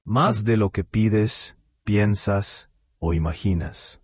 más de lo que pides, piensas o imaginas.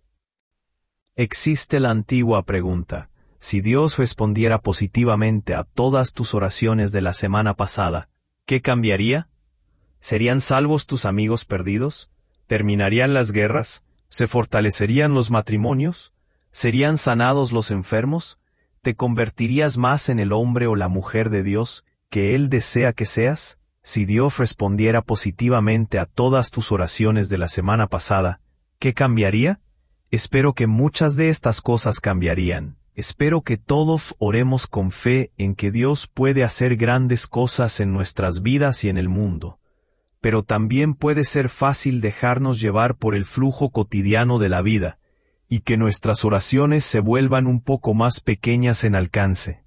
Existe la antigua pregunta: si Dios respondiera positivamente a todas tus oraciones de la semana pasada, ¿qué cambiaría? ¿Serían salvos tus amigos perdidos? ¿Terminarían las guerras? ¿Se fortalecerían los matrimonios? ¿Serían sanados los enfermos? ¿Te convertirías más en el hombre o la mujer de Dios que Él desea que seas? Si Dios respondiera positivamente a todas tus oraciones de la semana pasada, ¿qué cambiaría? Espero que muchas de estas cosas cambiarían. Espero que todos oremos con fe en que Dios puede hacer grandes cosas en nuestras vidas y en el mundo. Pero también puede ser fácil dejarnos llevar por el flujo cotidiano de la vida, y que nuestras oraciones se vuelvan un poco más pequeñas en alcance.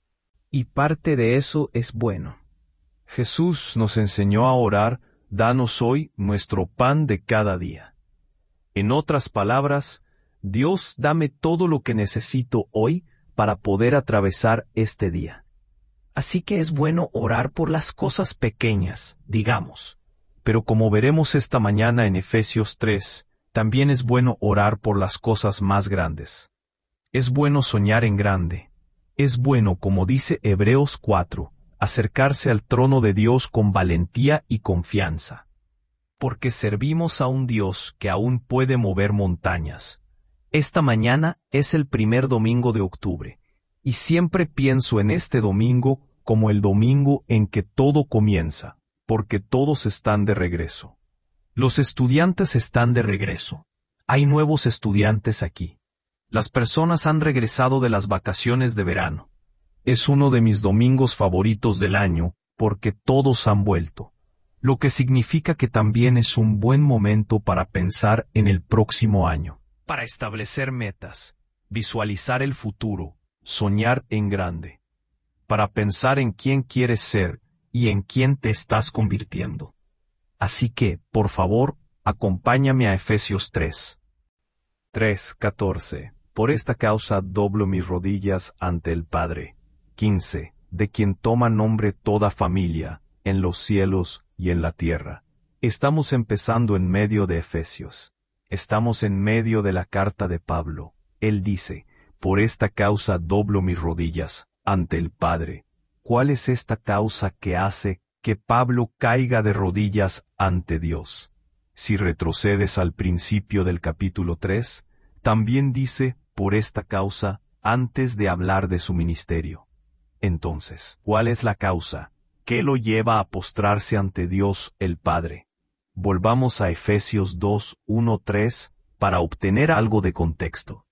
Y parte de eso es bueno. Jesús nos enseñó a orar: danos hoy nuestro pan de cada día. En otras palabras, Dios, dame todo lo que necesito hoy para poder atravesar este día. Así que es bueno orar por las cosas pequeñas, digamos. Pero como veremos esta mañana en Efesios 3, también es bueno orar por las cosas más grandes. Es bueno soñar en grande. Es bueno, como dice Hebreos 4, acercarse al trono de Dios con valentía y confianza. Porque servimos a un Dios que aún puede mover montañas. Esta mañana es el primer domingo de octubre, y siempre pienso en este domingo como el domingo en que todo comienza, porque todos están de regreso. Los estudiantes están de regreso. Hay nuevos estudiantes aquí. Las personas han regresado de las vacaciones de verano. Es uno de mis domingos favoritos del año, porque todos han vuelto. Lo que significa que también es un buen momento para pensar en el próximo año. Para establecer metas, visualizar el futuro, soñar en grande. Para pensar en quién quieres ser y en quién te estás convirtiendo. Así que, por favor, acompáñame a Efesios 3. 3:14. Por esta causa doblo mis rodillas ante el Padre. 15. De quien toma nombre toda familia, en los cielos y en la tierra. Estamos empezando en medio de Efesios. Estamos en medio de la carta de Pablo. Él dice: por esta causa doblo mis rodillas ante el Padre. ¿Cuál es esta causa que hace que Pablo caiga de rodillas ante Dios? Si retrocedes al principio del capítulo 3, también dice: por esta causa, antes de hablar de su ministerio. Entonces, ¿cuál es la causa? ¿Qué lo lleva a postrarse ante Dios el Padre? Volvamos a Efesios 2:1-3 para obtener algo de contexto.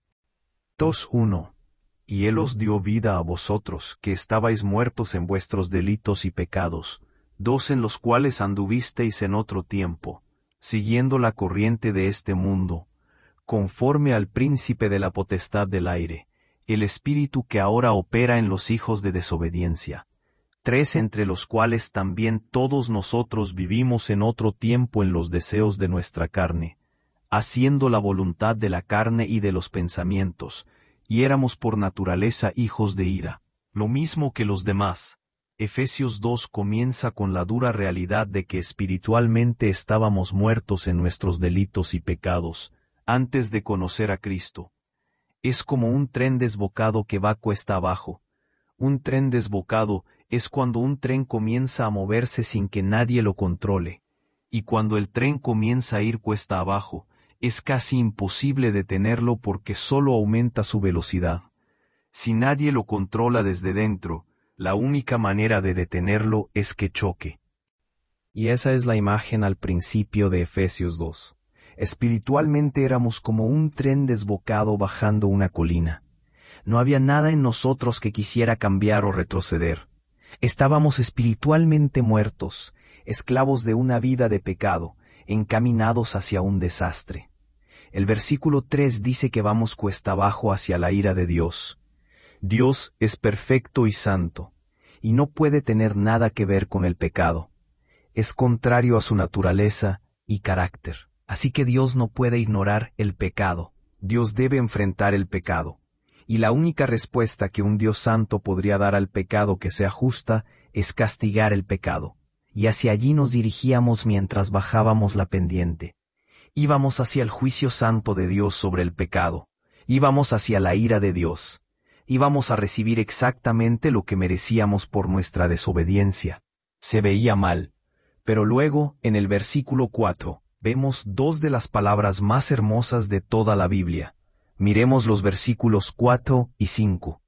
2:1. Y Él os dio vida a vosotros, que estabais muertos en vuestros delitos y pecados, en los cuales anduvisteis en otro tiempo, siguiendo la corriente de este mundo, conforme al príncipe de la potestad del aire, el espíritu que ahora opera en los hijos de desobediencia. 3. Entre los cuales también todos nosotros vivimos en otro tiempo en los deseos de nuestra carne, haciendo la voluntad de la carne y de los pensamientos, y éramos por naturaleza hijos de ira, lo mismo que los demás. Efesios 2 comienza con la dura realidad de que espiritualmente estábamos muertos en nuestros delitos y pecados, antes de conocer a Cristo. Es como un tren desbocado que va cuesta abajo. Un tren desbocado es cuando un tren comienza a moverse sin que nadie lo controle. Y cuando el tren comienza a ir cuesta abajo, es casi imposible detenerlo porque solo aumenta su velocidad. Si nadie lo controla desde dentro, la única manera de detenerlo es que choque. Y esa es la imagen al principio de Efesios 2. Espiritualmente éramos como un tren desbocado bajando una colina. No había nada en nosotros que quisiera cambiar o retroceder. Estábamos espiritualmente muertos, esclavos de una vida de pecado, encaminados hacia un desastre. El versículo 3 dice que vamos cuesta abajo hacia la ira de Dios. Dios es perfecto y santo, y no puede tener nada que ver con el pecado. Es contrario a su naturaleza y carácter. Así que Dios no puede ignorar el pecado. Dios debe enfrentar el pecado. Y la única respuesta que un Dios santo podría dar al pecado que sea justa es castigar el pecado. y hacia allí nos dirigíamos mientras bajábamos la pendiente. Íbamos hacia el juicio santo de Dios sobre el pecado. Íbamos hacia la ira de Dios. Íbamos a recibir exactamente lo que merecíamos por nuestra desobediencia. Se veía mal. Pero luego, en el versículo 4, vemos dos de las palabras más hermosas de toda la Biblia. Miremos los versículos 4 y 5.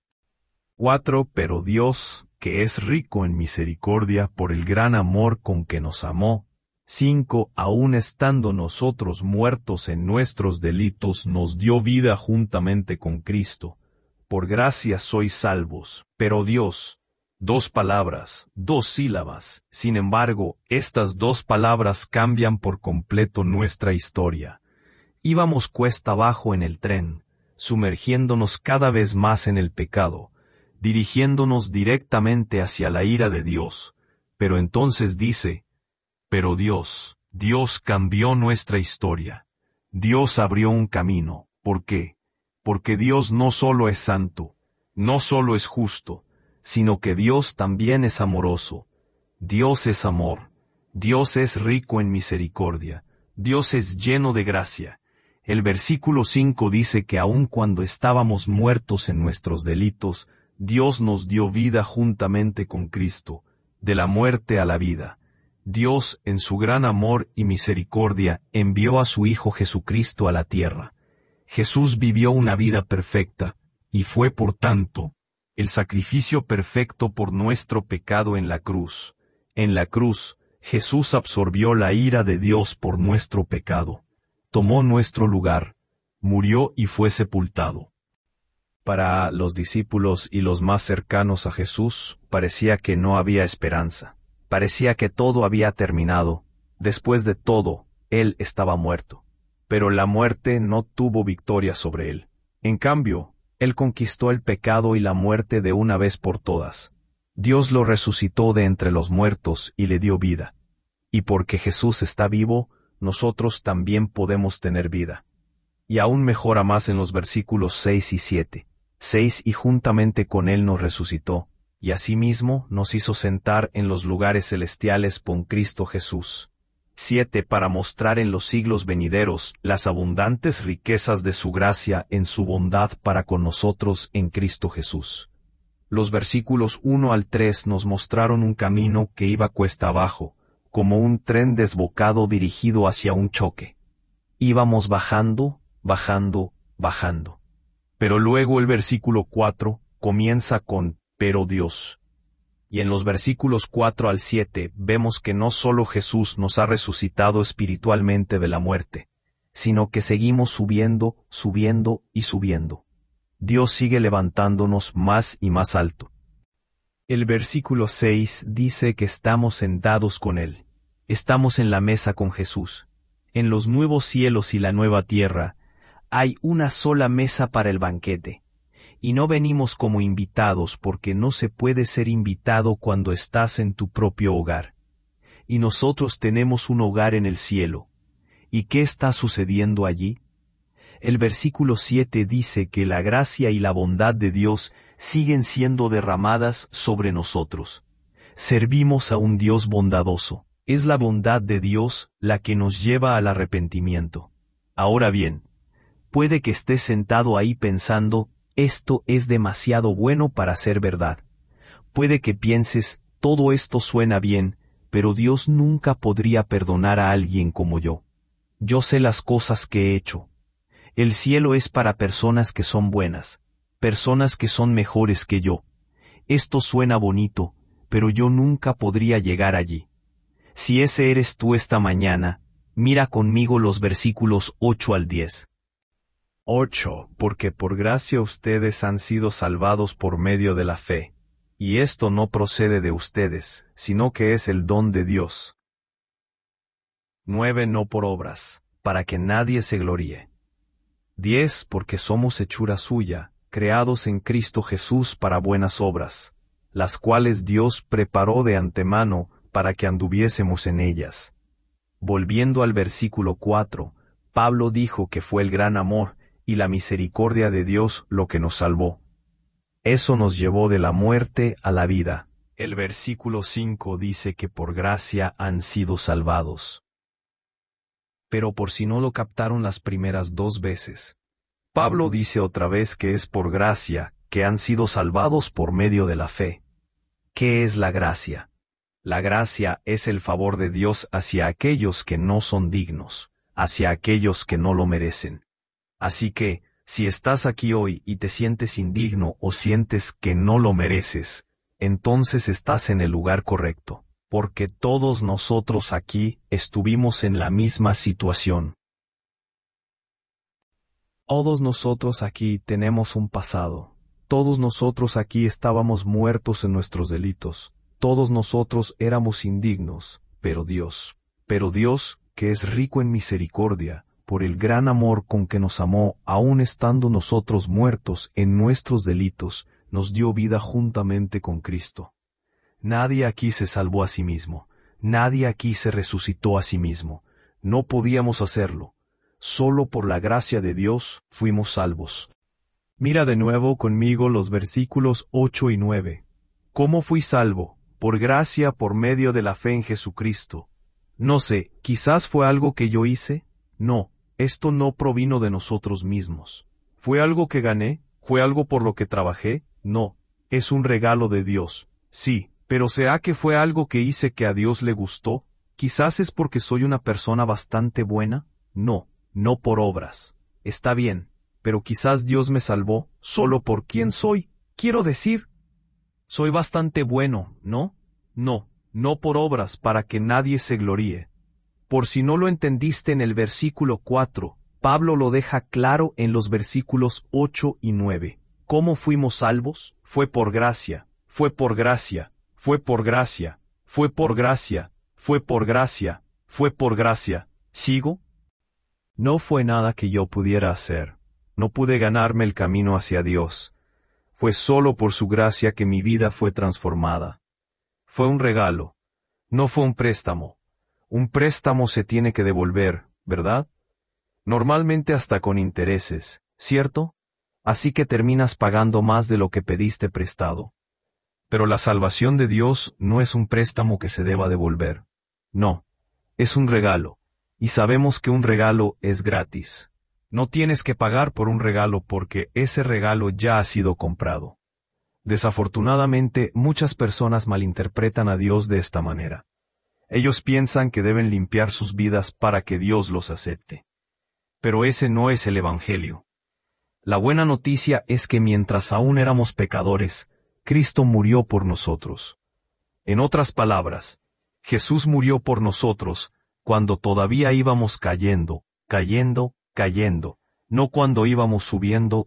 4. Pero Dios, que es rico en misericordia por el gran amor con que nos amó. 5. Aun estando nosotros muertos en nuestros delitos, nos dio vida juntamente con Cristo. Por gracia sois salvos. Pero Dios. 2 palabras, 2 sílabas. Sin embargo, estas 2 palabras cambian por completo nuestra historia. Íbamos cuesta abajo en el tren, sumergiéndonos cada vez más en el pecado, dirigiéndonos directamente hacia la ira de Dios. Pero entonces dice, pero Dios cambió nuestra historia. Dios abrió un camino. ¿Por qué? Porque Dios no solo es santo, no solo es justo, sino que Dios también es amoroso. Dios es amor. Dios es rico en misericordia. Dios es lleno de gracia. El versículo 5 dice que aun cuando estábamos muertos en nuestros delitos, Dios nos dio vida juntamente con Cristo, de la muerte a la vida. Dios, en su gran amor y misericordia, envió a su Hijo Jesucristo a la tierra. Jesús vivió una vida perfecta, y fue por tanto, el sacrificio perfecto por nuestro pecado en la cruz. En la cruz, Jesús absorbió la ira de Dios por nuestro pecado. Tomó nuestro lugar, murió y fue sepultado. Para los discípulos y los más cercanos a Jesús, parecía que no había esperanza. Parecía que todo había terminado. Después de todo, Él estaba muerto. Pero la muerte no tuvo victoria sobre Él. En cambio, Él conquistó el pecado y la muerte de una vez por todas. Dios lo resucitó de entre los muertos y le dio vida. Y porque Jesús está vivo, nosotros también podemos tener vida. Y aún mejora más en los versículos 6 y 7. 6 y juntamente con Él nos resucitó, y asimismo nos hizo sentar en los lugares celestiales con Cristo Jesús. 7 para mostrar en los siglos venideros las abundantes riquezas de su gracia en su bondad para con nosotros en Cristo Jesús. Los versículos 1 al 3 nos mostraron un camino que iba cuesta abajo, como un tren desbocado dirigido hacia un choque. Íbamos bajando, bajando, bajando. Pero luego el versículo 4 comienza con pero Dios. Y en los versículos 4 al 7 vemos que no solo Jesús nos ha resucitado espiritualmente de la muerte, sino que seguimos subiendo, subiendo y subiendo. Dios sigue levantándonos más y más alto. El versículo 6 dice que estamos sentados con Él. Estamos en la mesa con Jesús. En los nuevos cielos y la nueva tierra, hay una sola mesa para el banquete. Y no venimos como invitados porque no se puede ser invitado cuando estás en tu propio hogar. Y nosotros tenemos un hogar en el cielo. ¿Y qué está sucediendo allí? El versículo 7 dice que la gracia y la bondad de Dios siguen siendo derramadas sobre nosotros. Servimos a un Dios bondadoso. Es la bondad de Dios la que nos lleva al arrepentimiento. Ahora bien, puede que estés sentado ahí pensando, esto es demasiado bueno para ser verdad. Puede que pienses, todo esto suena bien, pero Dios nunca podría perdonar a alguien como yo. Yo sé las cosas que he hecho. El cielo es para personas que son buenas, personas que son mejores que yo. Esto suena bonito, pero yo nunca podría llegar allí. Si ese eres tú esta mañana, mira conmigo los versículos 8 al 10. 8. Porque por gracia ustedes han sido salvados por medio de la fe, y esto no procede de ustedes, sino que es el don de Dios. 9. No por obras, para que nadie se gloríe. 10. Porque somos hechura suya, creados en Cristo Jesús para buenas obras, las cuales Dios preparó de antemano para que anduviésemos en ellas. Volviendo al versículo 4, Pablo dijo que fue el gran amor y la misericordia de Dios lo que nos salvó. Eso nos llevó de la muerte a la vida, El versículo 5 dice que por gracia han sido salvados. Pero por si no lo captaron las primeras 2 veces, Pablo dice otra vez que es por gracia que han sido salvados por medio de la fe. ¿Qué es la gracia? La gracia es el favor de Dios hacia aquellos que no son dignos, hacia aquellos que no lo merecen. Así que, si estás aquí hoy y te sientes indigno o sientes que no lo mereces, entonces estás en el lugar correcto, porque todos nosotros aquí estuvimos en la misma situación. Todos nosotros aquí tenemos un pasado. Todos nosotros aquí estábamos muertos en nuestros delitos. Todos nosotros éramos indignos, pero Dios, que es rico en misericordia, por el gran amor con que nos amó, aun estando nosotros muertos en nuestros delitos, nos dio vida juntamente con Cristo. Nadie aquí se salvó a sí mismo. Nadie aquí se resucitó a sí mismo. No podíamos hacerlo. Solo por la gracia de Dios fuimos salvos. Mira de nuevo conmigo los versículos 8 y 9. ¿Cómo fui salvo? Por gracia, por medio de la fe en Jesucristo. No sé, quizás fue algo que yo hice. No, esto no provino de nosotros mismos. ¿Fue algo que gané? ¿Fue algo por lo que trabajé? No, es un regalo de Dios. Sí, pero ¿será que fue algo que hice que a Dios le gustó? ¿Quizás es porque soy una persona bastante buena? No, no por obras. Está bien, pero quizás Dios me salvó solo por quién soy. Quiero decir, soy bastante bueno, ¿no? No, no por obras para que nadie se gloríe. Por si no lo entendiste en el versículo 4, Pablo lo deja claro en los versículos 8 y 9. ¿Cómo fuimos salvos? Fue por gracia, fue por gracia, fue por gracia, fue por gracia, fue por gracia, fue por gracia. ¿Sigo? No fue nada que yo pudiera hacer. No pude ganarme el camino hacia Dios. Fue solo por su gracia que mi vida fue transformada. Fue un regalo. No fue un préstamo. Un préstamo se tiene que devolver, ¿verdad? Normalmente hasta con intereses, ¿cierto? Así que terminas pagando más de lo que pediste prestado. Pero la salvación de Dios no es un préstamo que se deba devolver. No, es un regalo. Y sabemos que un regalo es gratis. No tienes que pagar por un regalo porque ese regalo ya ha sido comprado. Desafortunadamente, muchas personas malinterpretan a Dios de esta manera. Ellos piensan que deben limpiar sus vidas para que Dios los acepte. Pero ese no es el Evangelio. La buena noticia es que mientras aún éramos pecadores, Cristo murió por nosotros. En otras palabras, Jesús murió por nosotros cuando todavía íbamos cayendo, no cuando íbamos subiendo.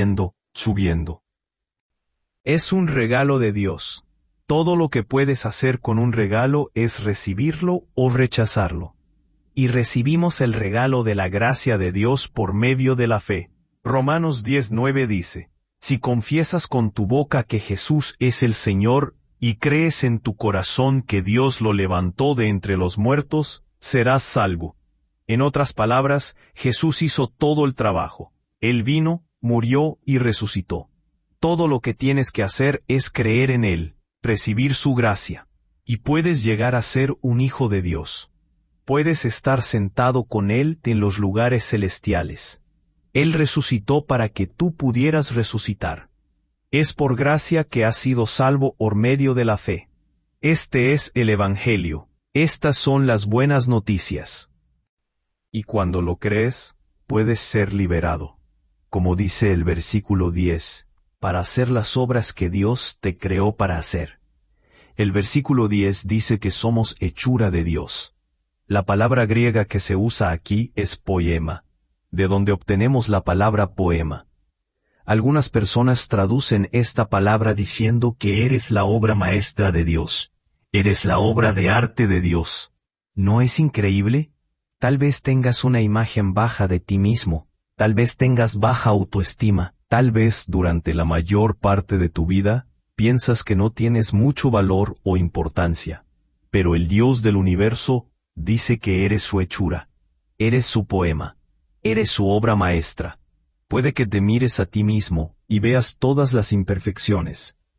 Es un regalo de Dios. Todo lo que puedes hacer con un regalo es recibirlo o rechazarlo. Y recibimos el regalo de la gracia de Dios por medio de la fe. Romanos 10:9 dice, si confiesas con tu boca que Jesús es el Señor y crees en tu corazón que Dios lo levantó de entre los muertos, serás salvo. En otras palabras, Jesús hizo todo el trabajo. Él vino, murió y resucitó. Todo lo que tienes que hacer es creer en Él, recibir su gracia, y puedes llegar a ser un hijo de Dios. Puedes estar sentado con Él en los lugares celestiales. Él resucitó para que tú pudieras resucitar. Es por gracia que has sido salvo por medio de la fe. Este es el Evangelio. Estas son las buenas noticias. Y cuando lo crees, puedes ser liberado. Como dice el versículo 10, para hacer las obras que Dios te creó para hacer. El versículo 10 dice que somos hechura de Dios. La palabra griega que se usa aquí es poema, de donde obtenemos la palabra poema. Algunas personas traducen esta palabra diciendo que eres la obra maestra de Dios. Eres la obra de arte de Dios. ¿No es increíble? Tal vez tengas una imagen baja de ti mismo, tal vez tengas baja autoestima, tal vez durante la mayor parte de tu vida, piensas que no tienes mucho valor o importancia. Pero el Dios del universo dice que eres su hechura. Eres su poema. Eres su obra maestra. Puede que te mires a ti mismo y veas todas las imperfecciones,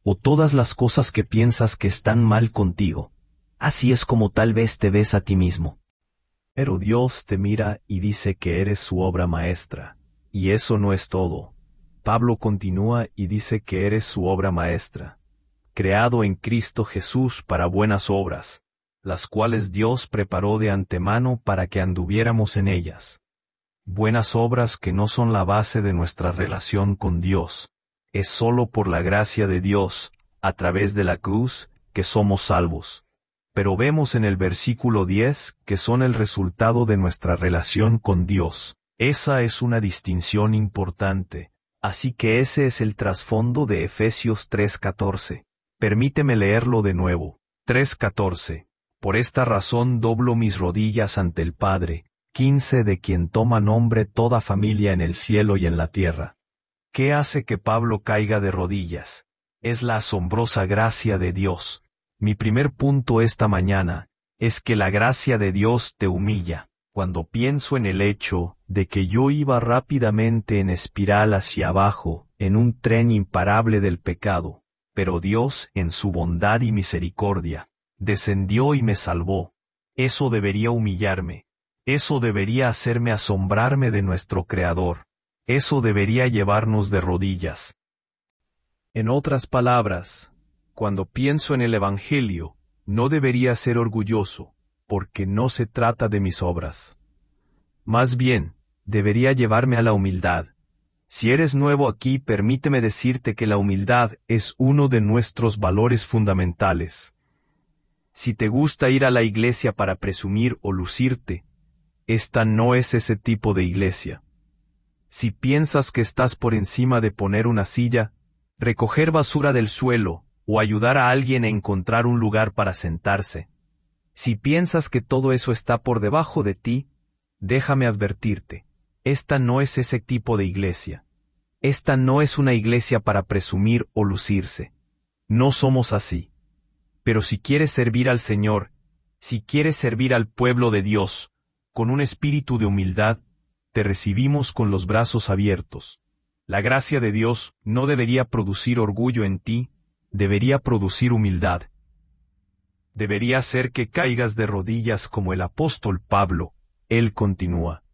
o todas las cosas que piensas que están mal contigo. Así es como tal vez te ves a ti mismo. Pero Dios te mira y dice que eres su obra maestra. Y eso no es todo. Pablo continúa y dice que eres su obra maestra, creado en Cristo Jesús para buenas obras, las cuales Dios preparó de antemano para que anduviéramos en ellas. Buenas obras que no son la base de nuestra relación con Dios. Es solo por la gracia de Dios, a través de la cruz, que somos salvos. Pero vemos en el versículo 10 que son el resultado de nuestra relación con Dios. Esa es una distinción importante. Así que ese es el trasfondo de Efesios 3:14. Permíteme leerlo de nuevo. 3:14. Por esta razón doblo mis rodillas ante el Padre, 15 de quien toma nombre toda familia en el cielo y en la tierra. ¿Qué hace que Pablo caiga de rodillas? Es la asombrosa gracia de Dios. Mi primer punto esta mañana es que la gracia de Dios te humilla. Cuando pienso en el hecho de que yo iba rápidamente en espiral hacia abajo, en un tren imparable del pecado, pero Dios, en su bondad y misericordia, descendió y me salvó. Eso debería humillarme. Eso debería hacerme asombrarme de nuestro Creador. Eso debería llevarnos de rodillas. En otras palabras, cuando pienso en el Evangelio, no debería ser orgulloso, porque no se trata de mis obras. Más bien, debería llevarme a la humildad. Si eres nuevo aquí, permíteme decirte que la humildad es uno de nuestros valores fundamentales. Si te gusta ir a la iglesia para presumir o lucirte, esta no es ese tipo de iglesia. Si piensas que estás por encima de poner una silla, recoger basura del suelo, o ayudar a alguien a encontrar un lugar para sentarse, si piensas que todo eso está por debajo de ti, déjame advertirte, esta no es ese tipo de iglesia. Esta no es una iglesia para presumir o lucirse. No somos así. Pero si quieres servir al Señor, si quieres servir al pueblo de Dios, con un espíritu de humildad, te recibimos con los brazos abiertos. La gracia de Dios no debería producir orgullo en ti, debería producir humildad. Debería hacer que caigas de rodillas como el apóstol Pablo. Él continúa.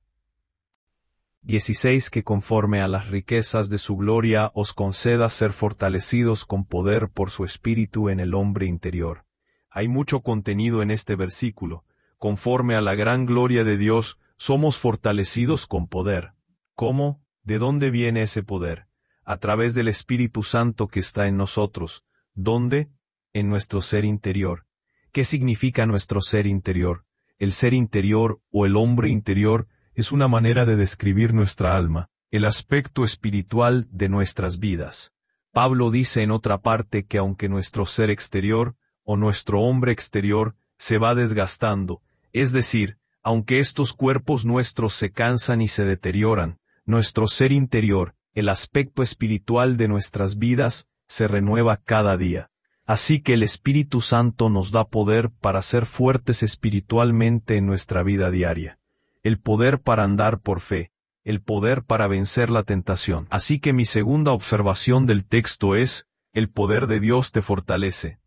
16 Que conforme a las riquezas de su gloria os conceda ser fortalecidos con poder por su espíritu en el hombre interior. Hay mucho contenido en este versículo. Conforme a la gran gloria de Dios, somos fortalecidos con poder. ¿Cómo? ¿De dónde viene ese poder? A través del Espíritu Santo que está en nosotros. ¿Dónde? En nuestro ser interior. ¿Qué significa nuestro ser interior? El ser interior o el hombre interior es una manera de describir nuestra alma, el aspecto espiritual de nuestras vidas. Pablo dice en otra parte que aunque nuestro ser exterior o nuestro hombre exterior se va desgastando, es decir, aunque estos cuerpos nuestros se cansan y se deterioran, nuestro ser interior, el aspecto espiritual de nuestras vidas, se renueva cada día. Así que el Espíritu Santo nos da poder para ser fuertes espiritualmente en nuestra vida diaria. El poder para andar por fe, el poder para vencer la tentación. Así que mi segunda observación del texto es, el poder de Dios te fortalece.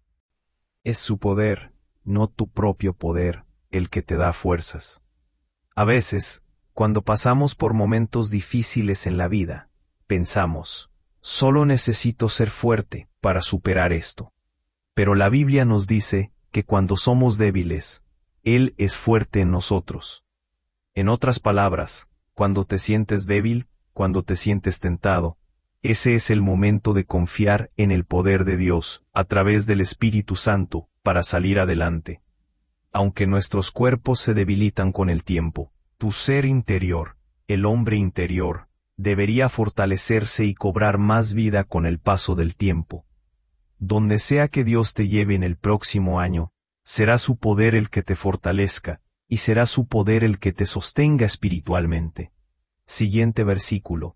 Es su poder, no tu propio poder, el que te da fuerzas. A veces, cuando pasamos por momentos difíciles en la vida, pensamos, solo necesito ser fuerte para superar esto. Pero la Biblia nos dice que cuando somos débiles, Él es fuerte en nosotros. En otras palabras, cuando te sientes débil, cuando te sientes tentado, ese es el momento de confiar en el poder de Dios, a través del Espíritu Santo, para salir adelante. Aunque nuestros cuerpos se debilitan con el tiempo, tu ser interior, el hombre interior, debería fortalecerse y cobrar más vida con el paso del tiempo. Donde sea que Dios te lleve en el próximo año, será su poder el que te fortalezca, y será su poder el que te sostenga espiritualmente. Siguiente versículo.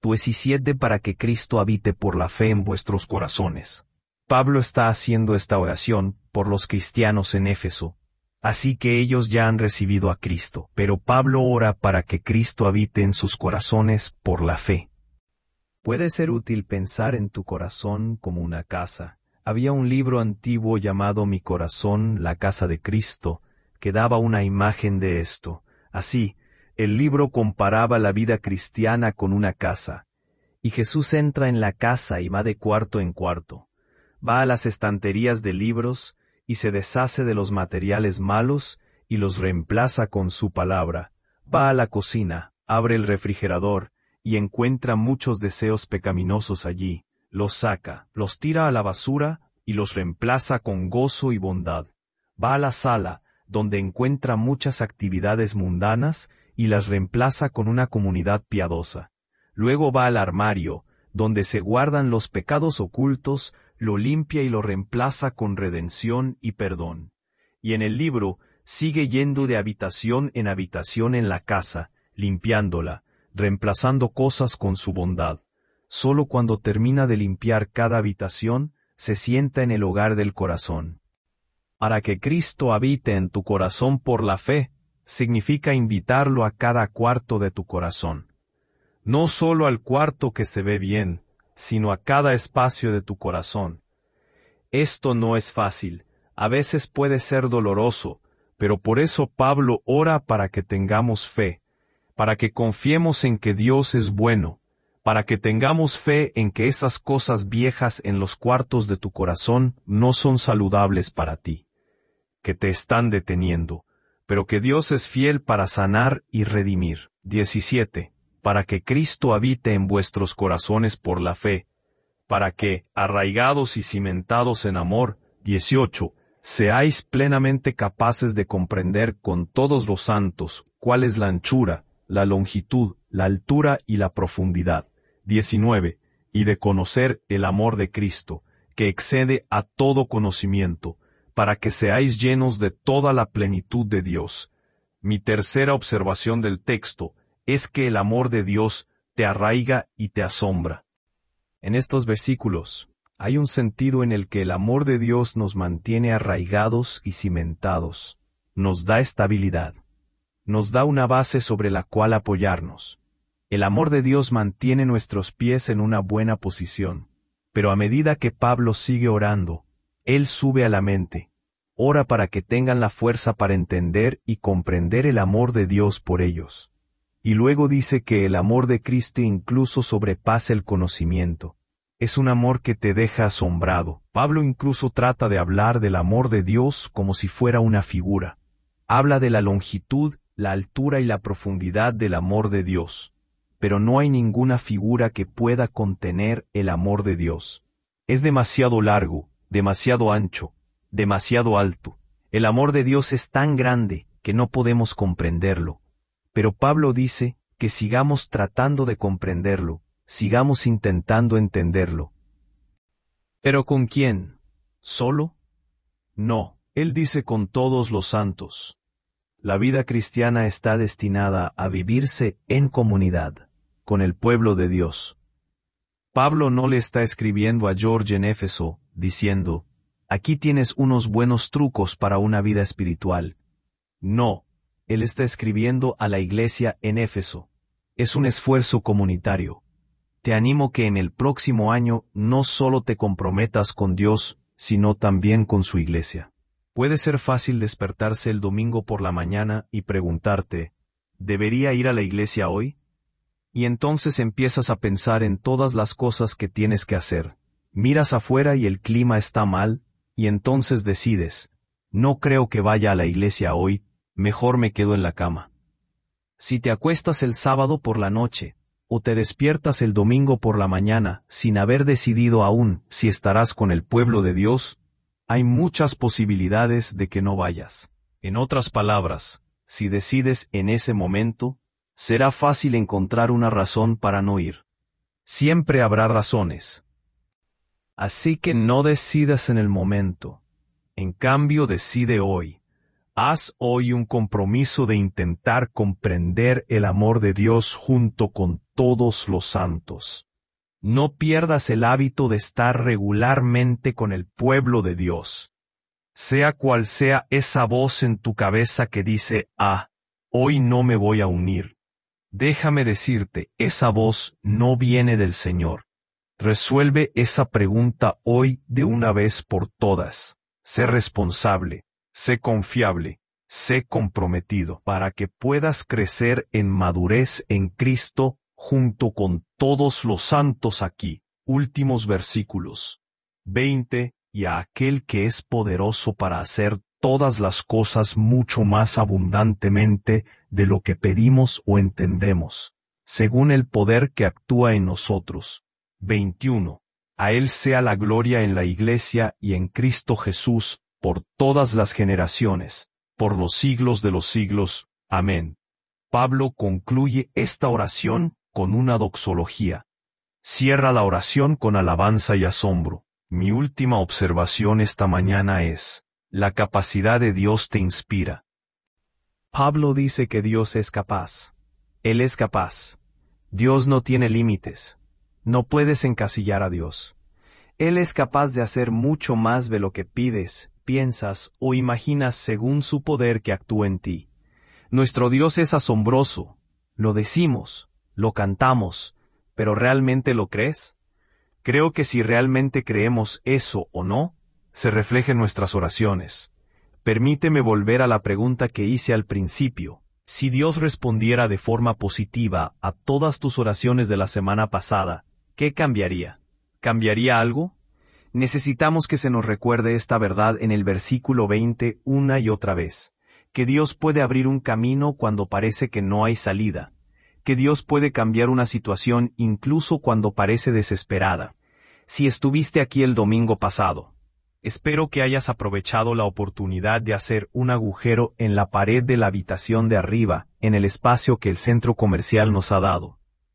17 Para que Cristo habite por la fe en vuestros corazones. Pablo está haciendo esta oración por los cristianos en Éfeso. Así que ellos ya han recibido a Cristo, pero Pablo ora para que Cristo habite en sus corazones por la fe. Puede ser útil pensar en tu corazón como una casa. Había un libro antiguo llamado Mi corazón, la casa de Cristo, que daba una imagen de esto. Así, el libro comparaba la vida cristiana con una casa. Y Jesús entra en la casa y va de cuarto en cuarto. Va a las estanterías de libros y se deshace de los materiales malos y los reemplaza con su palabra. Va a la cocina, abre el refrigerador y encuentra muchos deseos pecaminosos allí. Los saca, los tira a la basura y los reemplaza con gozo y bondad. Va a la sala, donde encuentra muchas actividades mundanas y las reemplaza con una comunidad piadosa. Luego va al armario, donde se guardan los pecados ocultos, lo limpia y lo reemplaza con redención y perdón. Y en el libro sigue yendo de habitación en la casa, limpiándola, reemplazando cosas con su bondad. Solo cuando termina de limpiar cada habitación, se sienta en el hogar del corazón. Para que Cristo habite en tu corazón por la fe, significa invitarlo a cada cuarto de tu corazón. No solo al cuarto que se ve bien, sino a cada espacio de tu corazón. Esto no es fácil, a veces puede ser doloroso, pero por eso Pablo ora para que tengamos fe, para que confiemos en que Dios es bueno, para que tengamos fe en que esas cosas viejas en los cuartos de tu corazón no son saludables para ti, que te están deteniendo, pero que Dios es fiel para sanar y redimir. 17. Para que Cristo habite en vuestros corazones por la fe, para que, arraigados y cimentados en amor, 18, seáis plenamente capaces de comprender con todos los santos cuál es la anchura, la longitud, la altura y la profundidad. 19, y de conocer el amor de Cristo, que excede a todo conocimiento, para que seáis llenos de toda la plenitud de Dios. Mi tercera observación del texto es que el amor de Dios te arraiga y te asombra. En estos versículos, hay un sentido en el que el amor de Dios nos mantiene arraigados y cimentados, nos da estabilidad, nos da una base sobre la cual apoyarnos. El amor de Dios mantiene nuestros pies en una buena posición, pero a medida que Pablo sigue orando, él sube a la mente, ora para que tengan la fuerza para entender y comprender el amor de Dios por ellos. Y luego dice que el amor de Cristo incluso sobrepasa el conocimiento. Es un amor que te deja asombrado. Pablo incluso trata de hablar del amor de Dios como si fuera una figura. Habla de la longitud, la altura y la profundidad del amor de Dios. Pero no hay ninguna figura que pueda contener el amor de Dios. Es demasiado largo, demasiado ancho, demasiado alto. El amor de Dios es tan grande que no podemos comprenderlo. Pero Pablo dice que sigamos tratando de comprenderlo, sigamos intentando entenderlo. ¿Pero con quién? ¿Solo? No, él dice con todos los santos. La vida cristiana está destinada a vivirse en comunidad, con el pueblo de Dios. Pablo no le está escribiendo a George en Éfeso, diciendo, aquí tienes unos buenos trucos para una vida espiritual. No. Él está escribiendo a la iglesia en Éfeso. Es un esfuerzo comunitario. Te animo que en el próximo año no solo te comprometas con Dios, sino también con su iglesia. Puede ser fácil despertarse el domingo por la mañana y preguntarte, ¿debería ir a la iglesia hoy? Y entonces empiezas a pensar en todas las cosas que tienes que hacer. Miras afuera y el clima está mal, y entonces decides, no creo que vaya a la iglesia hoy, mejor me quedo en la cama. Si te acuestas el sábado por la noche, o te despiertas el domingo por la mañana, sin haber decidido aún si estarás con el pueblo de Dios, hay muchas posibilidades de que no vayas. En otras palabras, si decides en ese momento, será fácil encontrar una razón para no ir. Siempre habrá razones. Así que no decidas en el momento. En cambio, decide hoy. Haz hoy un compromiso de intentar comprender el amor de Dios junto con todos los santos. No pierdas el hábito de estar regularmente con el pueblo de Dios. Sea cual sea esa voz en tu cabeza que dice, hoy no me voy a unir. Déjame decirte, esa voz no viene del Señor. Resuelve esa pregunta hoy de una vez por todas. Sé responsable, sé confiable, sé comprometido para que puedas crecer en madurez en Cristo junto con todos los santos aquí. Últimos versículos. 20. Y a aquel que es poderoso para hacer todas las cosas mucho más abundantemente de lo que pedimos o entendemos, según el poder que actúa en nosotros. 21. A Él sea la gloria en la Iglesia y en Cristo Jesús, por todas las generaciones, por los siglos de los siglos. Amén. Pablo concluye esta oración con una doxología. Cierra la oración con alabanza y asombro. Mi última observación esta mañana es: la capacidad de Dios te inspira. Pablo dice que Dios es capaz. Él es capaz. Dios no tiene límites. No puedes encasillar a Dios. Él es capaz de hacer mucho más de lo que pides, piensas o imaginas según su poder que actúa en ti. Nuestro Dios es asombroso. Lo decimos, lo cantamos, pero ¿realmente lo crees? Creo que si realmente creemos eso o no, se refleja en nuestras oraciones. Permíteme volver a la pregunta que hice al principio. Si Dios respondiera de forma positiva a todas tus oraciones de la semana pasada, ¿qué cambiaría? ¿Cambiaría algo? Necesitamos que se nos recuerde esta verdad en el versículo 20 una y otra vez. Que Dios puede abrir un camino cuando parece que no hay salida. Que Dios puede cambiar una situación incluso cuando parece desesperada. Si estuviste aquí el domingo pasado, espero que hayas aprovechado la oportunidad de hacer un agujero en la pared de la habitación de arriba, en el espacio que el centro comercial nos ha dado.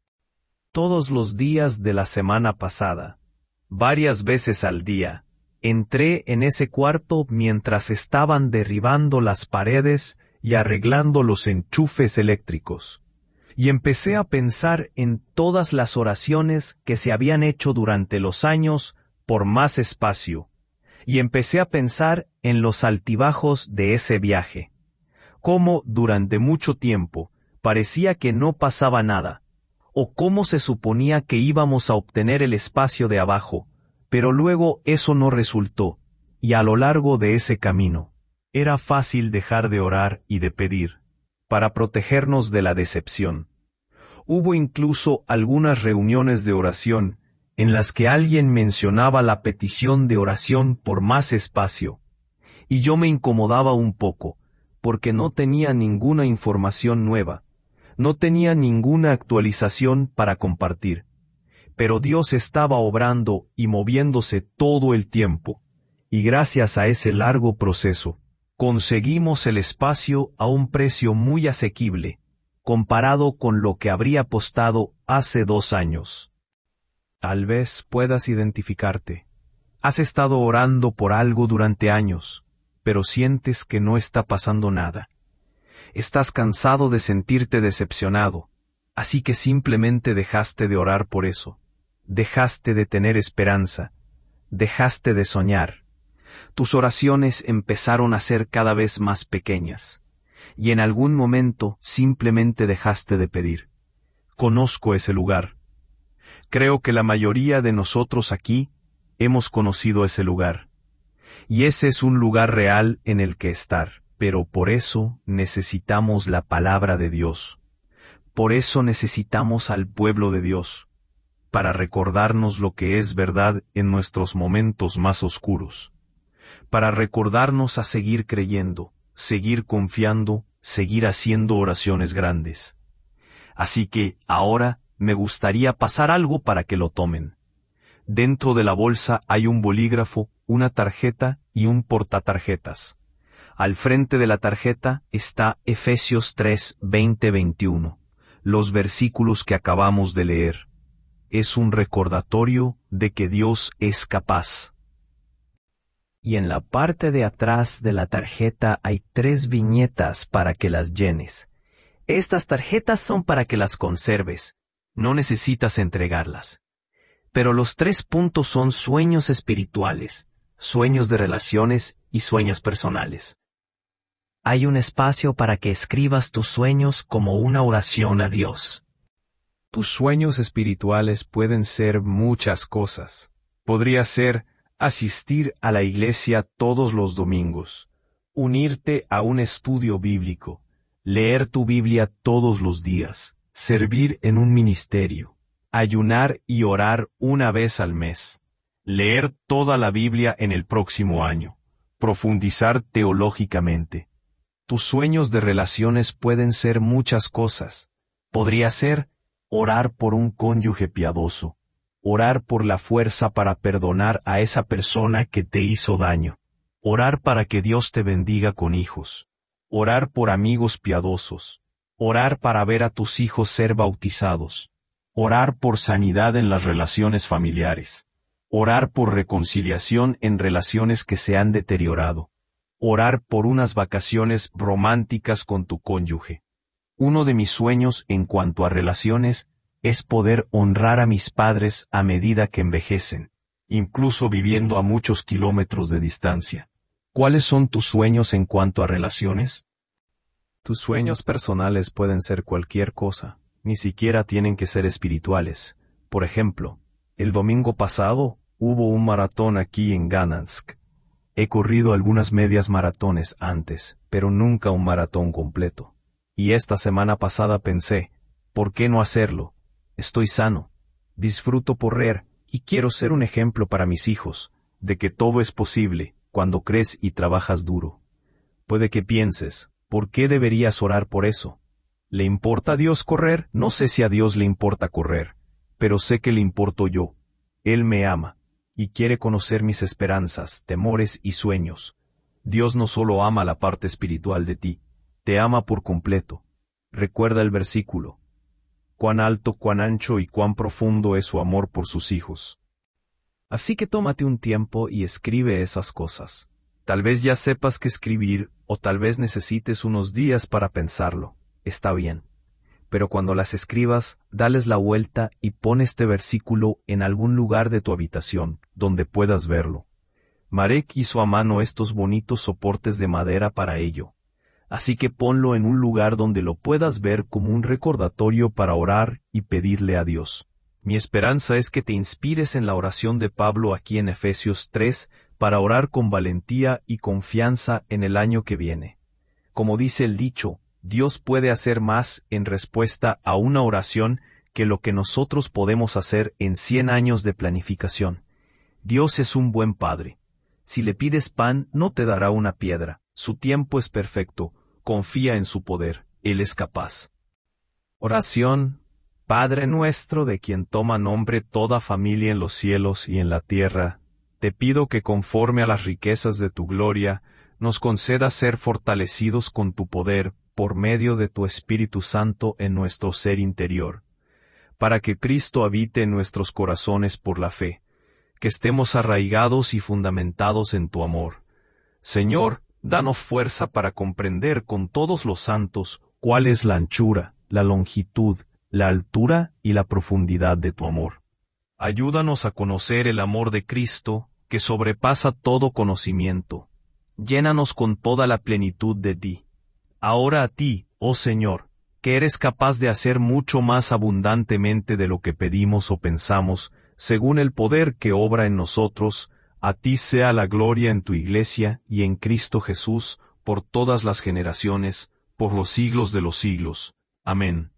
Todos los días de la semana pasada, varias veces al día, entré en ese cuarto mientras estaban derribando las paredes y arreglando los enchufes eléctricos. Y empecé a pensar en todas las oraciones que se habían hecho durante los años por más espacio. Y empecé a pensar en los altibajos de ese viaje. Cómo durante mucho tiempo parecía que no pasaba nada, o cómo se suponía que íbamos a obtener el espacio de abajo, pero luego eso no resultó, y a lo largo de ese camino, era fácil dejar de orar y de pedir, para protegernos de la decepción. Hubo incluso algunas reuniones de oración, en las que alguien mencionaba la petición de oración por más espacio, y yo me incomodaba un poco, porque no tenía ninguna información nueva, no tenía ninguna actualización para compartir. Pero Dios estaba obrando y moviéndose todo el tiempo, y gracias a ese largo proceso, conseguimos el espacio a un precio muy asequible, comparado con lo que habría costado hace 2 años. Tal vez puedas identificarte. Has estado orando por algo durante años, pero sientes que no está pasando nada. Estás cansado de sentirte decepcionado, así que simplemente dejaste de orar por eso. Dejaste de tener esperanza. Dejaste de soñar. Tus oraciones empezaron a ser cada vez más pequeñas, y en algún momento simplemente dejaste de pedir. Conozco ese lugar. Creo que la mayoría de nosotros aquí hemos conocido ese lugar. Y ese es un lugar real en el que estar. Pero por eso necesitamos la palabra de Dios. Por eso necesitamos al pueblo de Dios, para recordarnos lo que es verdad en nuestros momentos más oscuros. Para recordarnos a seguir creyendo, seguir confiando, seguir haciendo oraciones grandes. Así que, ahora, me gustaría pasar algo para que lo tomen. Dentro de la bolsa hay un bolígrafo, una tarjeta y un portatarjetas. Al frente de la tarjeta está Efesios 3, 20-21, los versículos que acabamos de leer. Es un recordatorio de que Dios es capaz. Y en la parte de atrás de la tarjeta hay 3 viñetas para que las llenes. Estas tarjetas son para que las conserves. No necesitas entregarlas. Pero los 3 puntos son sueños espirituales, sueños de relaciones y sueños personales. Hay un espacio para que escribas tus sueños como una oración a Dios. Tus sueños espirituales pueden ser muchas cosas. Podría ser asistir a la iglesia todos los domingos, unirte a un estudio bíblico, leer tu Biblia todos los días, servir en un ministerio, ayunar y orar una vez al mes, leer toda la Biblia en el próximo año, profundizar teológicamente. Tus sueños de relaciones pueden ser muchas cosas. Podría ser orar por un cónyuge piadoso, orar por la fuerza para perdonar a esa persona que te hizo daño, orar para que Dios te bendiga con hijos, orar por amigos piadosos, orar para ver a tus hijos ser bautizados, orar por sanidad en las relaciones familiares, orar por reconciliación en relaciones que se han deteriorado, orar por unas vacaciones románticas con tu cónyuge. Uno de mis sueños en cuanto a relaciones es poder honrar a mis padres a medida que envejecen, incluso viviendo a muchos kilómetros de distancia. ¿Cuáles son tus sueños en cuanto a relaciones? Tus sueños personales pueden ser cualquier cosa, ni siquiera tienen que ser espirituales. Por ejemplo, el domingo pasado hubo un maratón aquí en Ganansk. He corrido algunas medias maratones antes, pero nunca un maratón completo. Y esta semana pasada pensé, ¿por qué no hacerlo? Estoy sano, disfruto correr y quiero ser un ejemplo para mis hijos, de que todo es posible cuando crees y trabajas duro. Puede que pienses, ¿por qué deberías orar por eso? ¿Le importa a Dios correr? No sé si a Dios le importa correr, pero sé que le importo yo. Él me ama, y quiere conocer mis esperanzas, temores y sueños. Dios no solo ama la parte espiritual de ti, te ama por completo. Recuerda el versículo. Cuán alto, cuán ancho y cuán profundo es su amor por sus hijos. Así que tómate un tiempo y escribe esas cosas. Tal vez ya sepas qué escribir, o tal vez necesites unos días para pensarlo. Está bien. Pero cuando las escribas, dales la vuelta y pon este versículo en algún lugar de tu habitación, donde puedas verlo. Marek hizo a mano estos bonitos soportes de madera para ello. Así que ponlo en un lugar donde lo puedas ver como un recordatorio para orar y pedirle a Dios. Mi esperanza es que te inspires en la oración de Pablo aquí en Efesios 3 para orar con valentía y confianza en el año que viene. Como dice el dicho, Dios puede hacer más en respuesta a una oración que lo que nosotros podemos hacer en 100 años de planificación. Dios es un buen Padre. Si le pides pan, no te dará una piedra. Su tiempo es perfecto. Confía en su poder. Él es capaz. Oración. Padre nuestro, de quien toma nombre toda familia en los cielos y en la tierra, te pido que conforme a las riquezas de tu gloria, nos conceda ser fortalecidos con tu poder por medio de tu Espíritu Santo en nuestro ser interior, para que Cristo habite en nuestros corazones por la fe, que estemos arraigados y fundamentados en tu amor. Señor, danos fuerza para comprender con todos los santos cuál es la anchura, la longitud, la altura y la profundidad de tu amor. Ayúdanos a conocer el amor de Cristo, que sobrepasa todo conocimiento. Llénanos con toda la plenitud de ti. Ahora a ti, oh Señor, que eres capaz de hacer mucho más abundantemente de lo que pedimos o pensamos, según el poder que obra en nosotros, a ti sea la gloria en tu Iglesia y en Cristo Jesús, por todas las generaciones, por los siglos de los siglos. Amén.